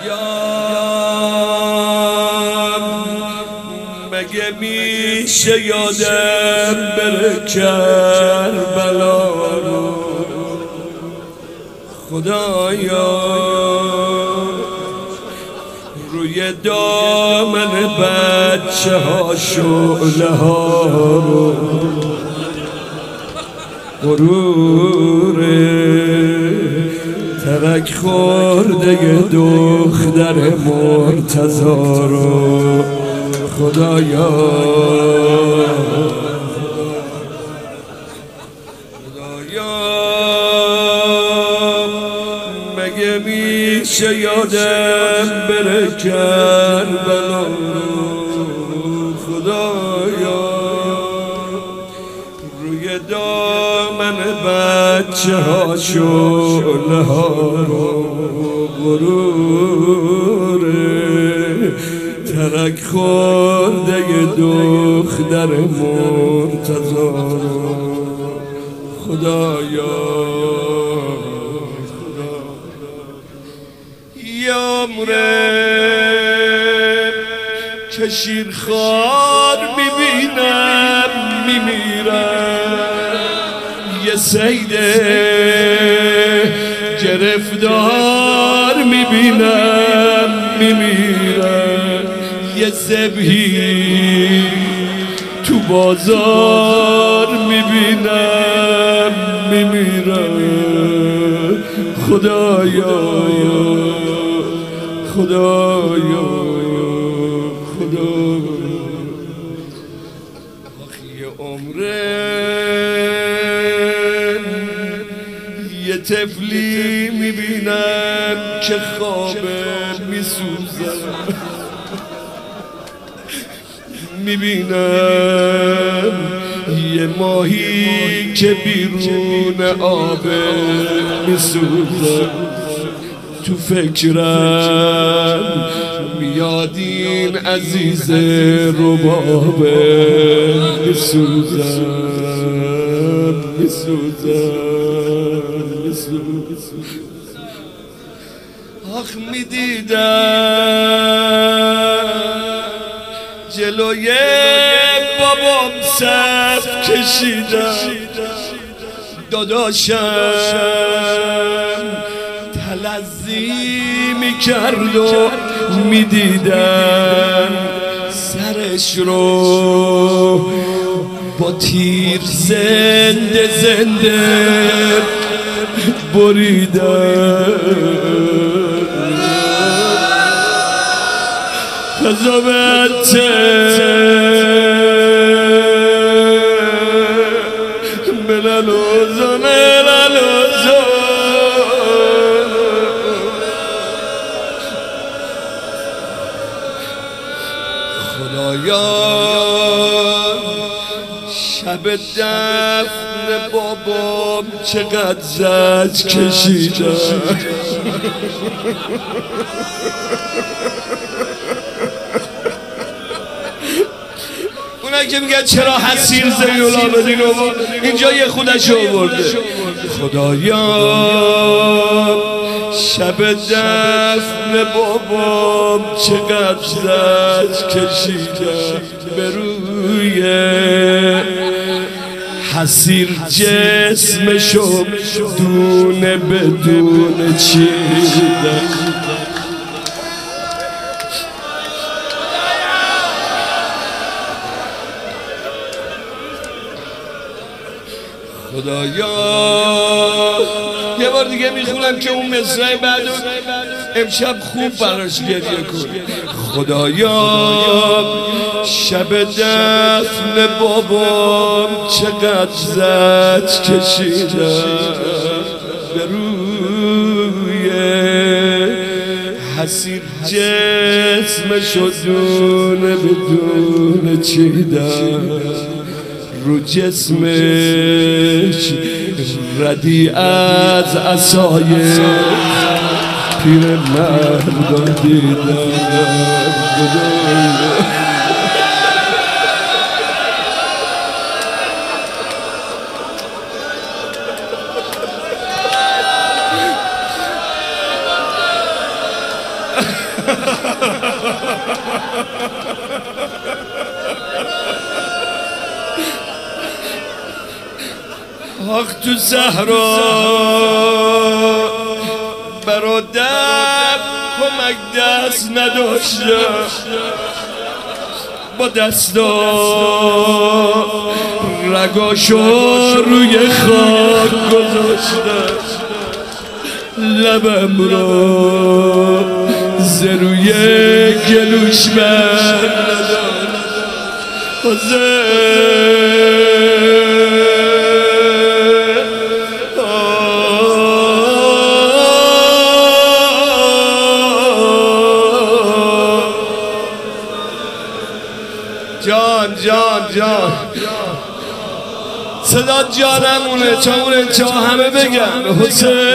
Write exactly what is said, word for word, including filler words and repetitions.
مگه میشه یادم بره کربلا رو خدایا روی دامن بچه ها شعله ها رو غرور ترک خورده دختر مرتضی رو خدایا خدایا مگه میشه یادم بره کربلا رو خدایا روی دامن بچه ها شعله ها رو غرور ترک خورده دختر مرتضی رو خدایا یا مره که شیرخوار میبینم میمیرم یه سید گرفتار میبینم میمیرم یه ذبحی تو بازار میبینم میمیرم خدایا خدایا خدایا آخی عمره یه طفلی میبینم که خوابه میسوزم میبینم یه ماهی که بیرون آبه میسوزم تو فکرم میاد این عزیز ربابه میسوزم میسوزم میسوزم آخ میدیدم جلوی بابام صف کشیدم داداشم تلذی میکرد و میدیدم سرش رو با تیر زنده زنده بریدم قضاوت ملالوزا ملالوزا خدایا شب دفن بابام چقدر زج کشیدم اونایی که میگن چرا حسیر زیولا بدین اینجا یه خودش آورده خدایا شب دفن بابام چقدر زج کشیدم به روی حسیر جسمشو دونه بدونه چیدم خدایا یه بار دیگه میخونم که اون مصرع بعدو امشب خوب براش گریه کن خدایا شب دفن بابام چقدر زج کشیدم به روی حسیر جسمشو دونه بدونه چیدم رو جسمش ردی از عصای پیر مردان دیدم آخ تو صحرا برادر کمک دست نداشتم، با دستا رگاشو روی خاک گذاشتم، لبم را زروی گلوش من جان جان جان صدا جانمونه، چون چه همه بگن حسین